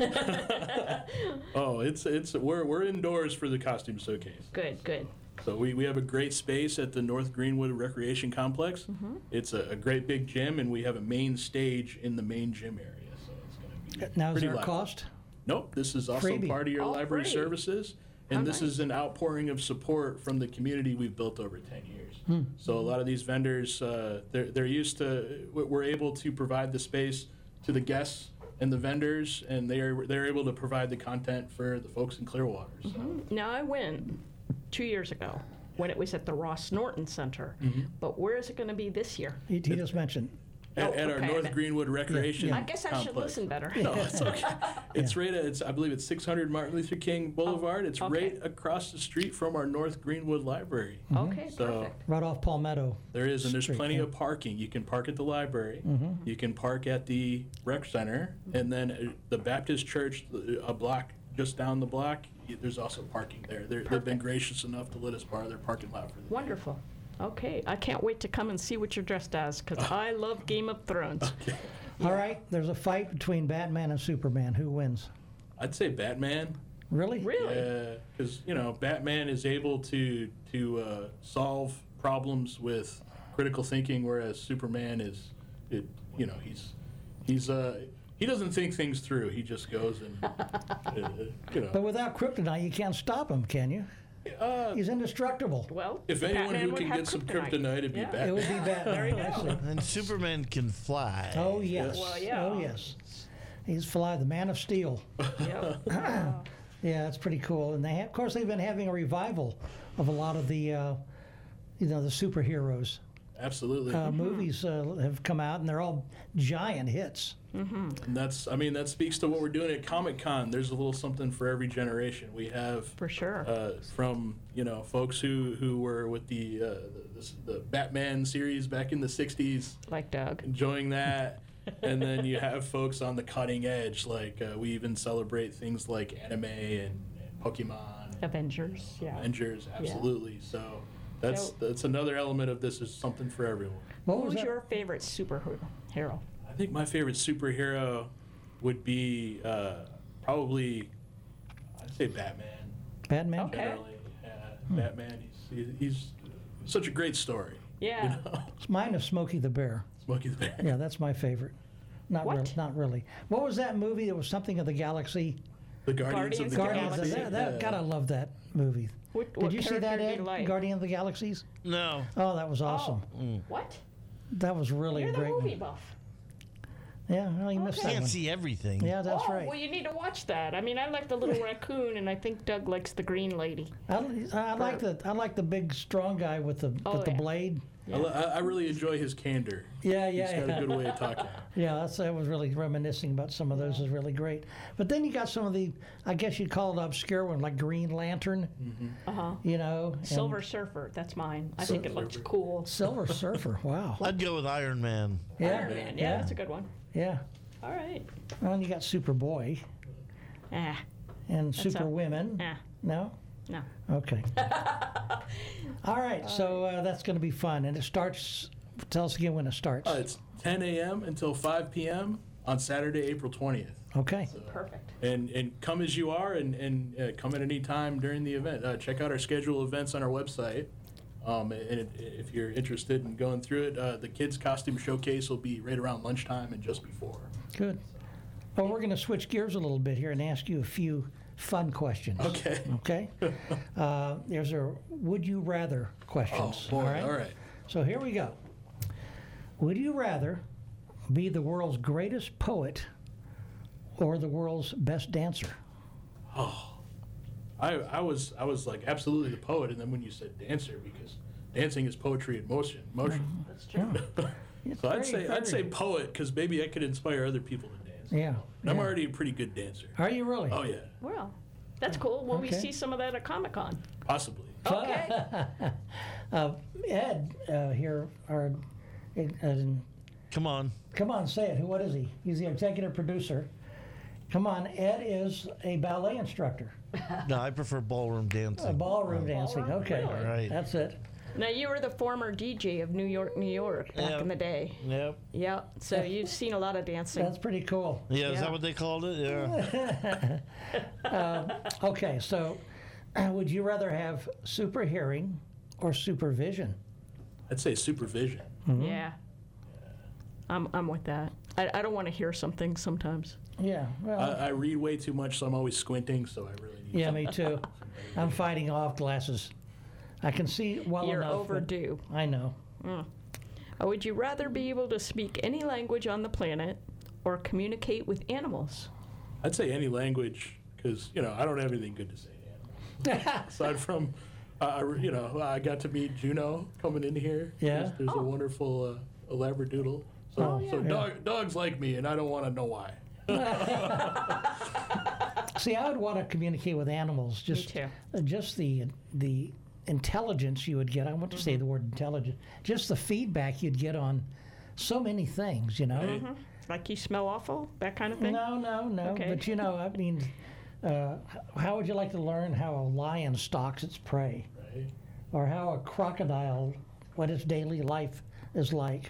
oh, it's it's we're we're indoors for the costume showcase. Good, good. So we, we have a great space at the North Greenwood Recreation Complex. Mm-hmm. It's a, a great big gym, and we have a main stage in the main gym area. So it's going to be Now, is pretty there a loud. cost? Nope, this is also Freebie. part of your Oh, library free. services, and How this nice. is an outpouring of support from the community we've built over ten years. So a lot of these vendors, uh, they're they're used to we're able to provide the space to the guests and the vendors, and they are they're able to provide the content for the folks in Clearwater. So. Now, I went two years ago when it was at the Ross Norton Center. But where is it going to be this year? He, he just mentioned. At, Oh, at our okay. North Greenwood Recreation I guess I should Complex. listen better. No, it's okay. It's right at, it's, I believe it's six hundred Martin Luther King Boulevard. It's okay. right across the street from our North Greenwood Library. Okay, So perfect. Right off Palmetto. there is, and there's Street, plenty yeah. of parking. You can park at the library. You can park at the rec center, and then uh, the Baptist Church, uh, a block just down the block. y- There's also parking there. They're, they've been Perfect. gracious enough to let us borrow their parking lot for the day. Wonderful. Okay, I can't wait to come and see what you're dressed as because I love Game of Thrones. All right, there's a fight between Batman and Superman. Who wins? I'd say Batman. Really? Really? Yeah, because you know Batman is able to to uh, solve problems with critical thinking, whereas Superman is, it you know he's he's uh he doesn't think things through. He just goes and uh, you But know. without kryptonite, you can't stop him, can you? Uh, He's indestructible. Well, if anyone Batman who would can have get some kryptonite. kryptonite, it'd be Yeah. It would Batman. be Batman. There you I go. see. And Superman can fly. Oh yes. Well, yeah. Oh yes. He's fly, the Man of Steel. Yep. Yeah, it's pretty cool. And they, have, of course, they've been having a revival of a lot of the, uh, you know, the superheroes. Absolutely. Uh, movies uh, have come out, and they're all giant hits. And that's, I mean, that speaks to what we're doing at Comic Con. There's a little something for every generation. We have For sure. uh, from you know folks who who were with the, uh, the the Batman series back in the sixties, Like Doug. enjoying that, and then you have folks on the cutting edge. Like uh, we even celebrate things like anime and, and Pokemon, and Avengers, yeah. Avengers, absolutely. So that's So- that's another element of this is something for everyone. What Who was was that? your favorite superhero? I think my favorite superhero would be uh, probably, I'd say Batman. Batman? Okay. Generally, yeah, Batman. He's, he's he's such a great story. Yeah. You know? Mine is Smokey the Bear. Smokey the Bear. Yeah, that's my favorite. Not What? really. Not really. What was that movie? It was something of the galaxy. The Guardians, Guardians of the of Guardians. Galaxy. Of, that, that, yeah. God, I love that movie. What, Did what you see that, character do Ed? you like? Guardian of the Galaxies? No. Oh, that was awesome. What? That was really You're a the great movie movie. buff. Yeah, well, you missed Okay. that Can't one. see everything. Yeah, that's oh, right. well, you need to watch that. I mean, I like the little raccoon, and I think Doug likes the green lady. I, I like the I like the big strong guy with the Oh, with the yeah. blade. I, li- I really enjoy his candor. Yeah, yeah, He's got yeah. a good way of talking. Yeah, that's that was really reminiscing about some of those is really great. But then you got some of the, I guess you'd call it obscure one, like Green Lantern. Uh huh. You know, and Silver Surfer. That's mine. I think it looks cool. Silver Surfer. Wow. I'd go with Iron Man. Yeah, Iron Man. Yeah, that's a good one. yeah. All right. Well, and you got Superboy Ah, and That's Super a- Women. ah, No. no. Okay. All right. So uh, that's going to be fun, and it starts. Tell us again when it starts. Uh, it's ten a.m. until five p.m. on Saturday, April twentieth. Okay. Perfect. And and come as you are, and, and uh, come at any time during the event. Uh, check out our schedule of events on our website. Um, and it, if you're interested in going through it, uh, the kids' costume showcase will be right around lunchtime and just before. Good. Well, we're going to switch gears a little bit here and ask you a few fun questions. Okay. Okay. uh, there's a would you rather Oh, questions. boy. all right. All right. So here we go. Would you rather be the world's greatest poet or the world's best dancer? Oh, I, I was I was like absolutely the poet, and then when you said dancer, because dancing is poetry in motion. Motion. That's true. So I'd very, say I'd very- say poet, because maybe I could inspire other people to dance. Yeah. And I'm yeah. already a pretty good dancer. Are you really? Oh yeah, Well, that's cool. Will we Okay. see some of that at Comic Con? possibly. Okay. uh, Ed uh, here, our, uh, Come on. come on, say it. Who? What is he? He's the executive producer. Come on, Ed is a ballet instructor. No, I prefer ballroom dancing. A ballroom dancing. Ballroom? Okay, Really? Right. that's it. Now, you were the former D J of New York, New York back Yeah. in the day. Yep. Yeah, so you've seen a lot of dancing. That's pretty cool. Yeah, is Yeah. that what they called it? Yeah. Okay, so would you rather have super hearing or supervision? I'd say supervision. Yeah. I'm, I'm with that. I, I don't want to hear something sometimes. Yeah, well, I, I read way too much, so I'm always squinting. So I really need. yeah, me too. I'm fighting off glasses. I can see well You're enough. but- overdue. I know. Uh, would you rather be able to speak any language on the planet or communicate with animals? I'd say any language, because you know I don't have anything good to say to animals. Aside from, uh, I re- you know, I got to meet Juno coming in here. Yeah. There's, there's a wonderful uh, a Labradoodle. So, Oh, so yeah. dog, dogs like me, and I don't want to know why. See, I would want to communicate with animals. Just, too. uh, just the the intelligence you would get. I want to say Mm-hmm. the word intelligent. Just the feedback you'd get on so many things. You know. Right. Mm-hmm. Like you smell awful, that kind of thing? No, no, no. Okay. But you know, I mean, uh, h- how would you like to learn how a lion stalks its prey, Right? or how a crocodile, what its daily life is like,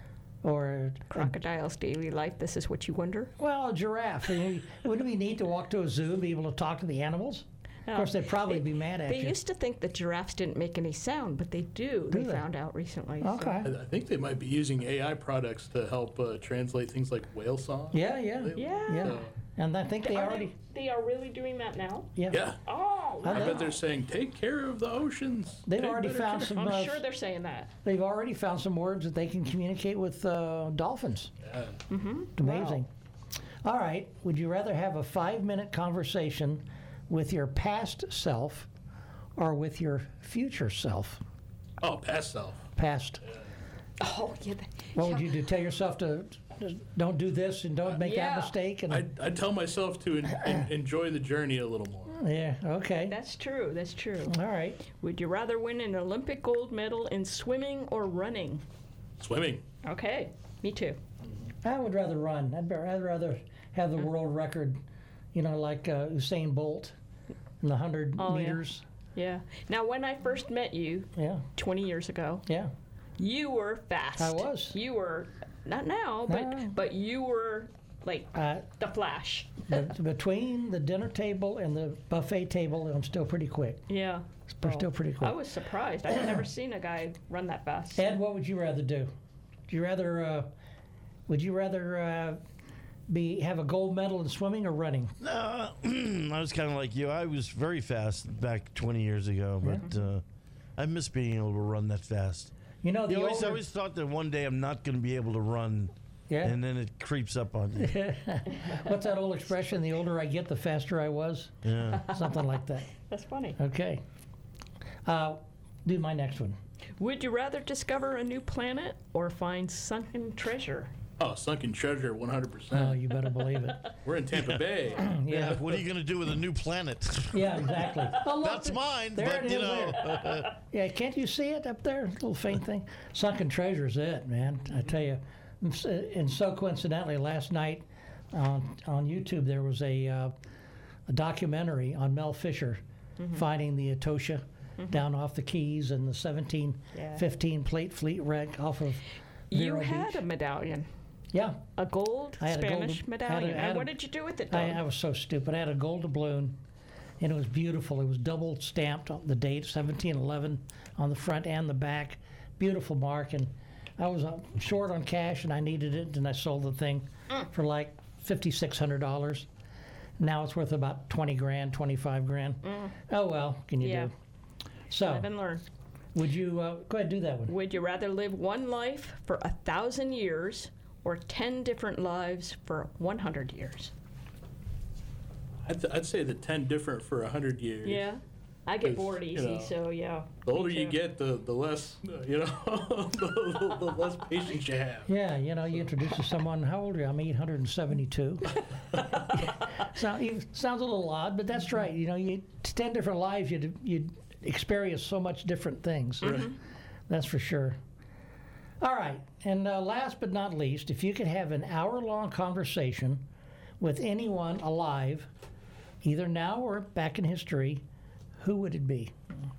or Crocodile's daily life, this is what you wonder? well, a giraffe. I mean, wouldn't it be neat to walk to a zoo and be able to talk to the animals? Of course, they'd probably be mad at They you. used to think that giraffes didn't make any sound, but they do. Do they they? found out recently. so- Okay. I, I think they might be using A I products to help uh, translate things like whale song. Yeah, yeah, Yeah. yeah. So, And I think they Are already. They are really doing that now? Yeah. yeah. Oh, I I know. bet they're saying, take care of the oceans. They've Take already better found care." some. I'm uh, sure they're saying that. They've already found some words that they can communicate with uh, dolphins. Yeah. It's amazing. All right. Would you rather have a five-minute conversation with your past self or with your future self? Oh, past self. Past. Oh, yeah. that- What would you do? Tell yourself to to don't do this and don't make Yeah. that mistake. And I I tell myself to en- en- enjoy the journey a little more. yeah. Okay. That's true. That's true. All right. Would you rather win an Olympic gold medal in swimming or running? Swimming. Okay, me too. I would rather run. I'd, be- I'd rather have the world record. You know, like uh, Usain Bolt in the hundred Oh, yeah. meters. Yeah. Now, when I first met you Yeah. twenty years ago, Yeah. you were fast. I was. You were not now, but No. but you were like Uh, the Flash. But between the dinner table and the buffet table, I'm still pretty quick. Yeah. We're still pretty quick. I was surprised. I had never seen a guy run that fast. Ed, what would you rather do? Do you rather? Uh, would you rather uh, be have a gold medal in swimming or running? No, I was kind of like you. I was very fast back twenty years ago, but uh, I miss being able to run that fast. You know, the You always, older, always thought that one day I'm not going to be able to run Yeah. And then it creeps up on you. What's that old expression? The older I get, the faster I was? Yeah. Something like that. That's funny. Okay. Uh, do my next one. Would you rather discover a new planet or find sunken treasure? Oh, sunken treasure, one hundred percent. Oh, you better believe it. We're in Tampa Bay. Yeah. What are you going to do with a new planet? Yeah, exactly. Oh, look, That's mine, there but it you is know. there. Yeah, can't you see it up there? Little faint thing. Sunken treasure's it, man. I tell you. And so coincidentally, last night on on YouTube there was a uh, a documentary on Mel Fisher mm-hmm. finding the Etosha mm-hmm. down off the Keys and the seventeen fifteen yeah. plate fleet wreck off of You Vero had Beach. a medallion. Yeah. A gold I had Spanish a gold, medallion. had a, had and a, what did you do with it, I, Doug? I was so stupid. I had a gold doubloon, and it was beautiful. It was double stamped on the date, seventeen eleven, on the front and the back. Beautiful mark. And I was uh, short on cash, and I needed it, and I sold the thing mm. for like fifty-six hundred dollars. Now it's worth about twenty grand, twenty-five grand. Mm. Oh, well, can you yeah. do? So, Live and learn. Would you, uh, go ahead, do that one. Would you rather live one life for a thousand years or ten different lives for one hundred years? I'd, th- I'd say the ten different for one hundred years. Yeah. I get 'Cause, bored you easy, know, so yeah. The older me you too. get, the, the less, uh, you know, the, the, the less patience you have. Yeah, you know, you introduce to someone, how old are you? I'm eight hundred seventy-two. so, it sounds a little odd, but that's right. You know, you ten different lives, you'd, you'd experience so much different things. Mm-hmm. That's for sure. All right, and uh, last but not least, if you could have an hour-long conversation with anyone alive, either now or back in history, who would it be?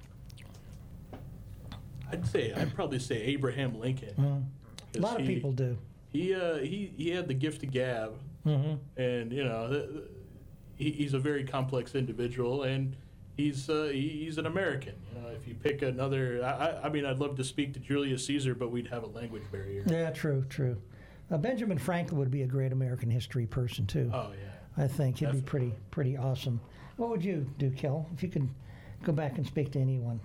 I'd say, I'd probably say Abraham Lincoln. Mm. A lot of he, people do. He, uh, he, he had the gift of gab, Mm-hmm. and, you know, the, the, he, he's a very complex individual, and he's uh, he, he's an American. You know, if you pick another, I, I mean, I'd love to speak to Julius Caesar, but we'd have a language barrier. Yeah, true, true. Uh, Benjamin Franklin would be a great American history person, too. Oh, yeah. I think he'd Definitely. be pretty pretty awesome. What would you do, Kel, if you could go back and speak to anyone?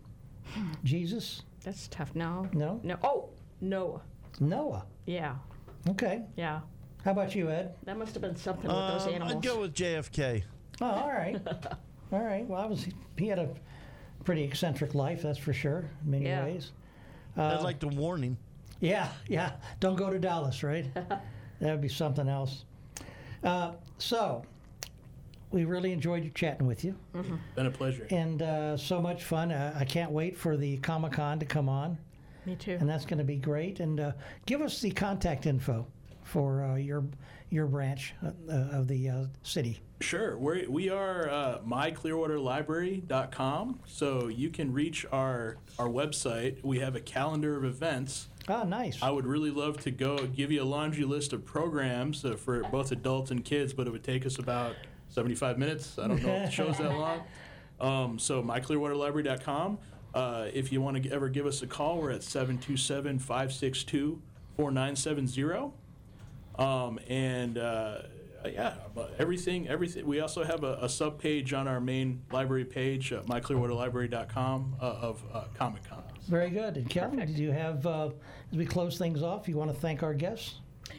Jesus? That's tough. No. No? No. Oh, Noah. Noah? Yeah. Okay. Yeah. How about you, Ed? That must have been something with those Um, animals. I'd go with J F K. Oh, all right. all right. Well, I was, he had a pretty eccentric life, that's for sure, in many Yeah. ways. I'd Uh, like to warn him. Yeah, yeah. Don't go to Dallas, right? That would be something else. Uh, so, we really enjoyed chatting with you. Mm-hmm. Been a pleasure. And uh, so much fun. Uh, I can't wait for the Comic-Con to come on. Me too. And that's going to be great. And uh, give us the contact info for uh, your your branch uh, of the uh, city. Sure. We're, we are uh, my clearwater library dot com, so you can reach our, our website. We have a calendar of events. Oh, nice. I would really love to go give you a laundry list of programs uh, for both adults and kids, but it would take us about seventy-five minutes. I don't know if the show's that long. Um, so my clearwater library dot com. Uh, if you want to ever give us a call, we're at seven two seven, five six two, four nine seven zero. Um, and uh, yeah, but everything, everything. We also have a, a sub page on our main library page, uh, my clearwater library dot com, uh, of uh, Comic Con. Very good. And Kelly, did you have, uh, as we close things off, you want to thank our guests?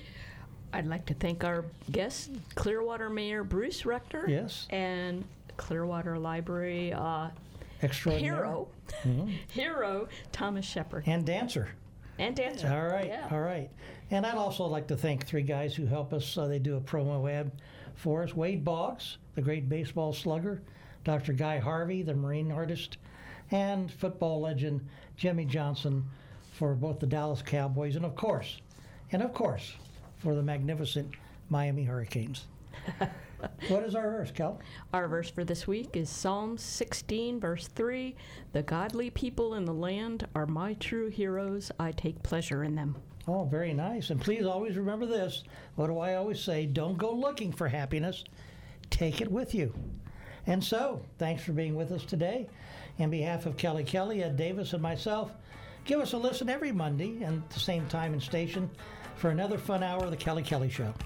I'd like to thank our guest, Clearwater Mayor Bruce Rector. Yes. And Clearwater Library uh, Extraordinary. hero, Mhm. hero Thomas Shepard. And dancer. And dancer. All right, Yeah. all right. And I'd also like to thank three guys who help us. Uh, they do a promo ad for us. Wade Boggs, the great baseball slugger, Doctor Guy Harvey, the marine artist, and football legend Jimmy Johnson for both the Dallas Cowboys and, of course, and of course, for the magnificent Miami Hurricanes. What is our verse, Cal? Our verse for this week is Psalm sixteen, verse three. The godly people in the land are my true heroes. I take pleasure in them. Oh, very nice. And please always remember this. What do I always say? Don't go looking for happiness. Take it with you. And so, thanks for being with us today. On behalf of Kelly Kelly, Ed Davis, and myself, give us a listen every Monday and at the same time and station for another fun hour of the Kelly Kelly Show.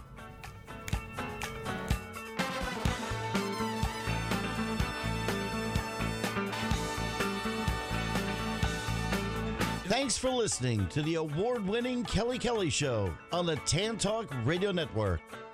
Thanks for listening to the award-winning Kelly Kelly Show on the Tan Talk Radio Network.